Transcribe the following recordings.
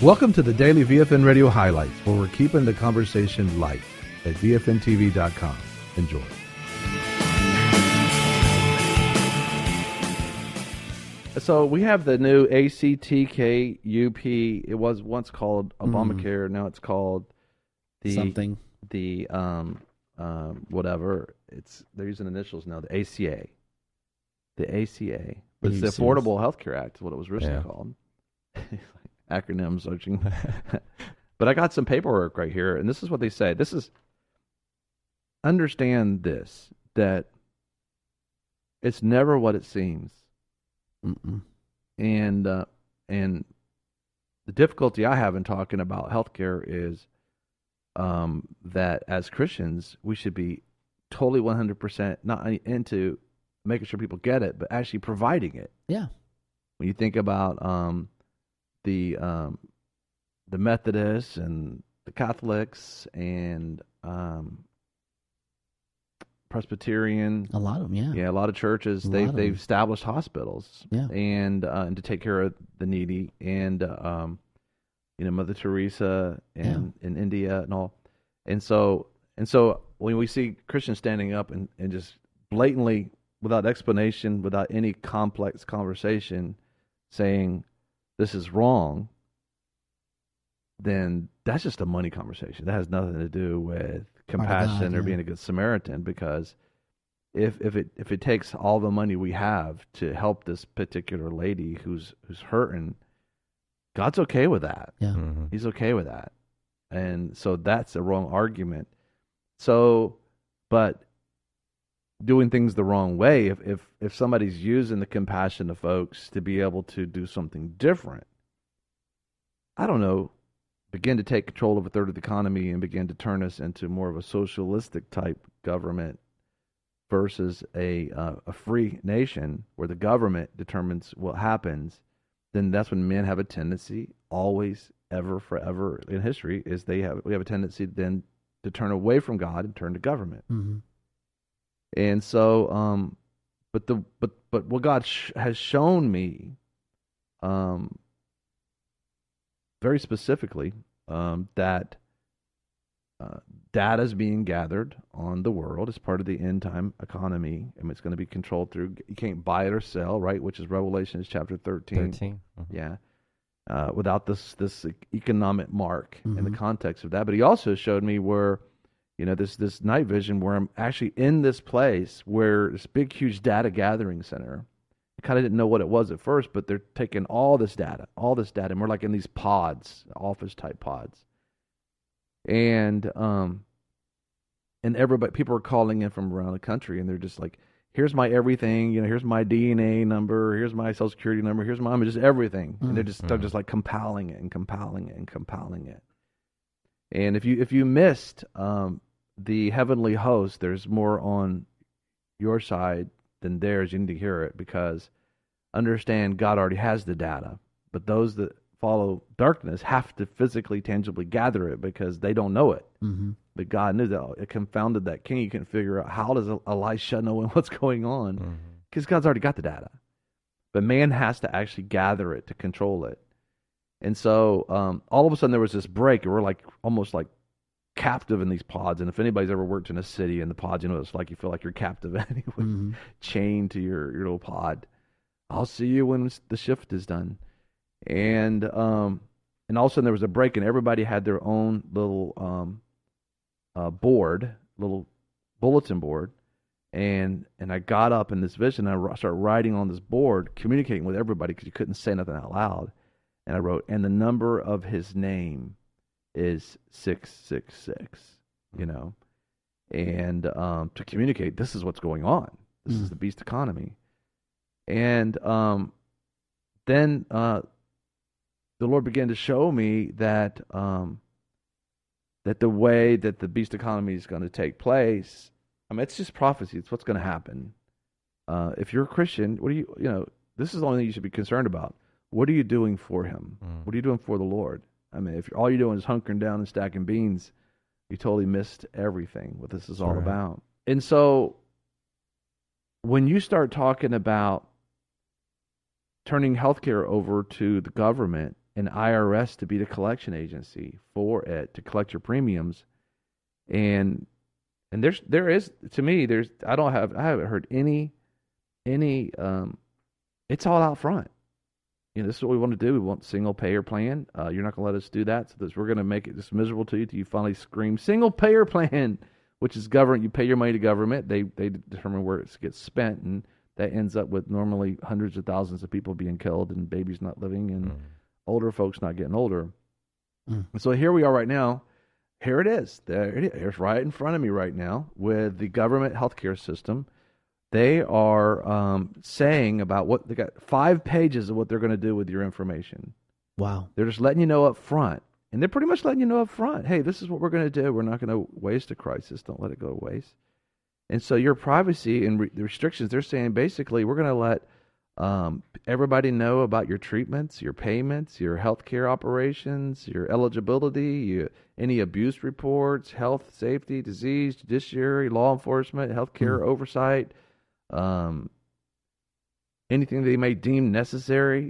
Welcome to the Daily VFN Radio Highlights, where we're keeping the conversation light at VFNTV.com. Enjoy. So we have the new ACTKUP. It was once called Obamacare. Now it's called something. The whatever. They're using initials now. The ACA. The ACA. But it's the Affordable Health Care Act is what it was originally called. Acronym searching. But I got some paperwork right here, and this is what they say. Understand this, that it's never what it seems. Mm-mm. And the difficulty I have in talking about healthcare is that as Christians, we should be totally 100% not into making sure people get it, but actually providing it. Yeah. When you think about the Methodists and the Catholics and Presbyterian, a lot of them, a lot of churches, they've established hospitals, and to take care of the needy, and Mother Teresa and in India and all, and so when we see Christians standing up and just blatantly, without explanation, without any complex conversation, saying this is wrong, then that's just a money conversation. That has nothing to do with compassion or being a good Samaritan, because if it takes all the money we have to help this particular lady who's hurting, God's okay with that. Yeah. Mm-hmm. He's okay with that. And so that's a wrong argument. So, but doing things the wrong way, if somebody's using the compassion of folks to be able to do something different, I don't know, begin to take control of a third of the economy and begin to turn us into more of a socialistic type government versus a free nation where the government determines what happens, then that's when men have a tendency, always, ever, forever in history, we have a tendency then to turn away from God and turn to government. Mm-hmm. And so, but what God has shown me, very specifically, that data is being gathered on the world as part of the end time economy, and it's going to be controlled through. You can't buy it or sell, right? Which is Revelation chapter 13. Mm-hmm. Yeah. Without this economic mark in the context of that. But he also showed me where, this night vision where I'm actually in this place where this big, huge data gathering center. I kind of didn't know what it was at first, but they're taking all this data, and we're like in these pods, office type pods. And everybody, people are calling in from around the country, and they're just like, here's my everything, here's my DNA number, here's my social security number, here's my, just everything. Mm-hmm. And they're just like compiling it. And if you missed the heavenly host, there's more on your side than theirs. You need to hear it, because understand God already has the data, but those that follow darkness have to physically, tangibly gather it because they don't know it. Mm-hmm. But God knew that. It confounded that king. You couldn't figure out, how does Elisha know what's going on? Because God's already got the data. But man has to actually gather it to control it. And so all of a sudden there was this break, and we're like almost like captive in these pods. And if anybody's ever worked in a city in the pods, it's like you feel like you're captive anyway, chained to your little pod. I'll see you when the shift is done. And all of a sudden there was a break, and everybody had their own little board, little bulletin board. And I got up in this vision, and I started writing on this board, communicating with everybody because you couldn't say nothing out loud. And I wrote, and the number of his name is 666, and to communicate, this is what's going on. This is the beast economy. And then the Lord began to show me that that the way that the beast economy is going to take place, it's just prophecy. It's what's going to happen. If you're a Christian, what do this is the only thing you should be concerned about. What are you doing for him? What are you doing for the Lord? If all you're doing is hunkering down and stacking beans, you totally missed everything, what this is all about. And so when you start talking about turning healthcare over to the government an IRS to be the collection agency for it to collect your premiums, and there is to me I haven't heard any it's all out front. This is what we want to do. We want single payer plan. You're not going to let us do that, so we're going to make it just miserable to you till you finally scream single payer plan, which is government. You pay your money to government. They determine where it gets spent, and that ends up with normally hundreds of thousands of people being killed and babies not living and older folks not getting older. And so here we are right now. Here it is. There it is, right in front of me right now with the government healthcare system. They are saying about what they got 5 pages of what they're going to do with your information. Wow. They're just letting you know up front. And they're pretty much letting you know up front, hey, this is what we're going to do. We're not going to waste a crisis. Don't let it go to waste. And so your privacy and the restrictions, they're saying basically we're going to let everybody know about your treatments, your payments, your healthcare operations, your eligibility, any abuse reports, health, safety, disease, judiciary, law enforcement, healthcare oversight, anything they may deem necessary,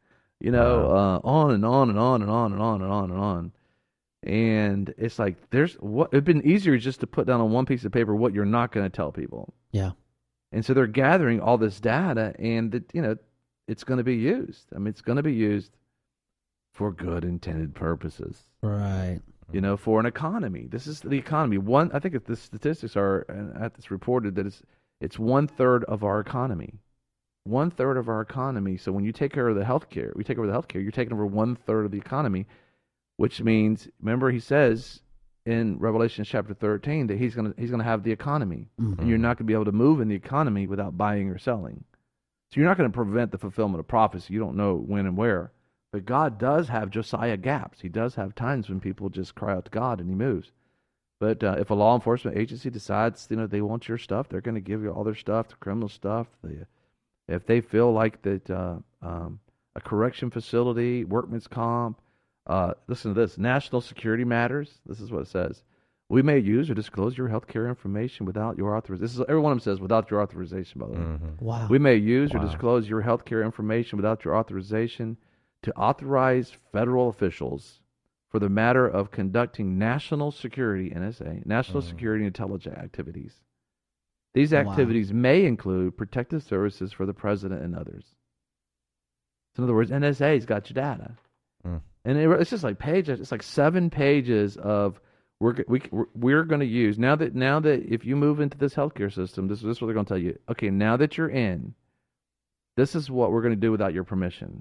on and on and on and on and on and on and on. And it's like it'd been easier just to put down on one piece of paper what you're not going to tell people. Yeah. And so they're gathering all this data, and it's going to be used. I mean, it's going to be used for good intended purposes. Right. For an economy. This is the economy. I think the statistics are, and it's reported that it's 1/3 of our economy. 1/3 of our economy. So when you take care of the healthcare, we take over the healthcare, you're taking over 1/3 of the economy, which means, remember, he says in Revelation chapter 13 that he's gonna have the economy, and you're not gonna be able to move in the economy without buying or selling. So you're not going to prevent the fulfillment of prophecy. You don't know when and where, but God does have Josiah gaps. He does have times when people just cry out to God and He moves. But if a law enforcement agency decides they want your stuff, they're going to give you all their stuff, the criminal stuff. If they feel like that a correction facility, workman's comp. Listen to this. National security matters. This is what it says. We may use or disclose your healthcare information without your authorization. This is every one of them says without your authorization, by the way. Wow. We may use or disclose your healthcare information without your authorization to authorize federal officials for the matter of conducting national security, NSA, national security intelligence activities. These activities may include protective services for the president and others. So in other words, NSA's got your data. And it's just like pages. It's like 7 pages of we're going to use now that if you move into this healthcare system, this is what they're going to tell you. Okay, now that you're in, this is what we're going to do without your permission.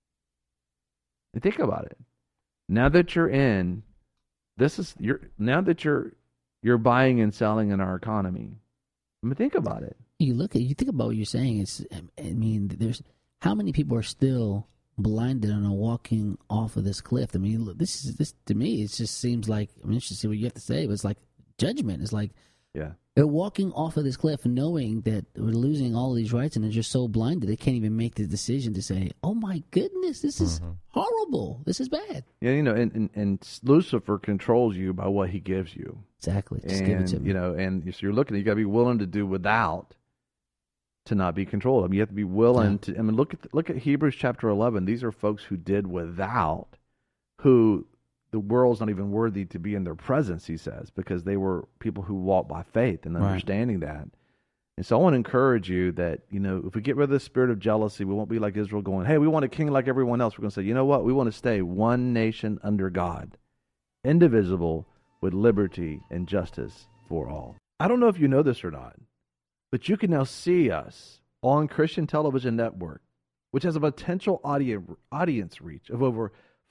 And think about it. Now that you're in, now that you're buying and selling in our economy. I mean, think about it. You think about what you're saying. There's how many people are still blinded and are walking off of this cliff. I mean, this to me, it just seems like, it's just what you have to say, but it's like judgment. It's like, they're walking off of this cliff knowing that we're losing all of these rights, and they're just so blinded they can't even make the decision to say, oh my goodness, this is horrible. This is bad. Yeah, and Lucifer controls you by what he gives you. Exactly. Just give it to me. And so you got to be willing to do without to not be controlled. I mean, you have to be willing to. I mean, look at Hebrews chapter 11. These are folks who did without, who the world's not even worthy to be in their presence. He says, because they were people who walked by faith and understanding that. And so I want to encourage you that if we get rid of the spirit of jealousy, we won't be like Israel, going, "Hey, we want a king like everyone else." We're going to say, you know what? We want to stay one nation under God, indivisible, with liberty and justice for all. I don't know if you know this or not, but you can now see us on Christian Television Network, which has a potential audience reach of over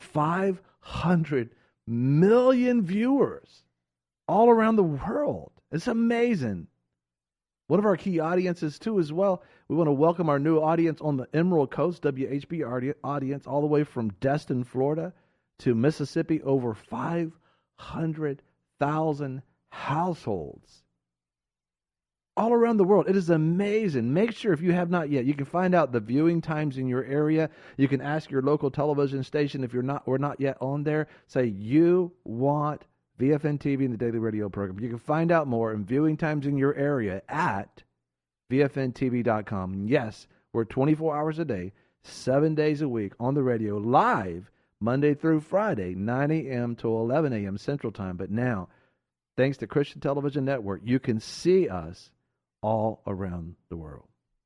500 million viewers all around the world. It's amazing. One of our key audiences, too, as well. We want to welcome our new audience on the Emerald Coast, WHB audience, all the way from Destin, Florida, to Mississippi. Over 500,000 households all around the world. It is amazing. Make sure, if you have not yet, you can find out the viewing times in your area. You can ask your local television station if we're not yet on there. Say you want VFN TV and the Daily Radio program. You can find out more and viewing times in your area at VFNTV.com. Yes, we're 24 hours a day, 7 days a week on the radio, live Monday through Friday, 9 a.m. to 11 a.m. Central Time. But now, thanks to Christian Television Network, you can see us all around the world.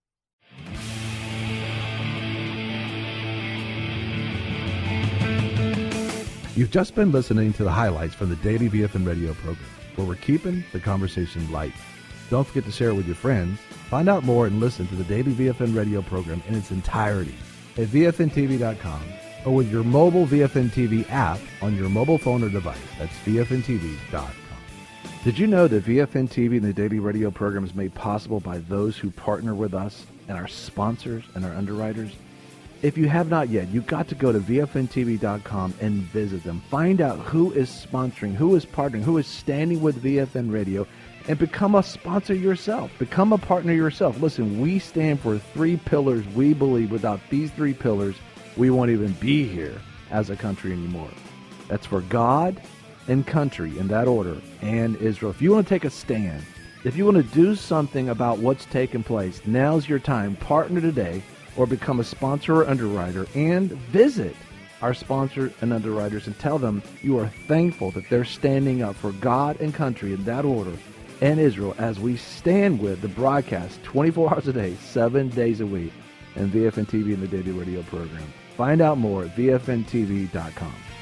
You've just been listening to the highlights from the Daily VFN radio program, where we're keeping the conversation light. Don't forget to share it with your friends. Find out more and listen to the Daily VFN radio program in its entirety at VFNTV.com or with your mobile VFN TV app on your mobile phone or device. That's VFNTV.com. Did you know that VFN TV and the Daily Radio program is made possible by those who partner with us and our sponsors and our underwriters? If you have not yet, you've got to go to VFNTV.com and visit them. Find out who is sponsoring, who is partnering, who is standing with VFN Radio, and become a sponsor yourself. Become a partner yourself. Listen, we stand for 3 pillars. We believe without these 3 pillars, we won't even be here as a country anymore. That's for God and country, in that order, and Israel. If you want to take a stand, if you want to do something about what's taking place, now's your time. Partner today or become a sponsor or underwriter, and visit our sponsors and underwriters and tell them you are thankful that they're standing up for God and country in that order and Israel as we stand with the broadcast 24 hours a day, 7 days a week, and VFN TV and the Daily Radio program. Find out more at VFNTV.com.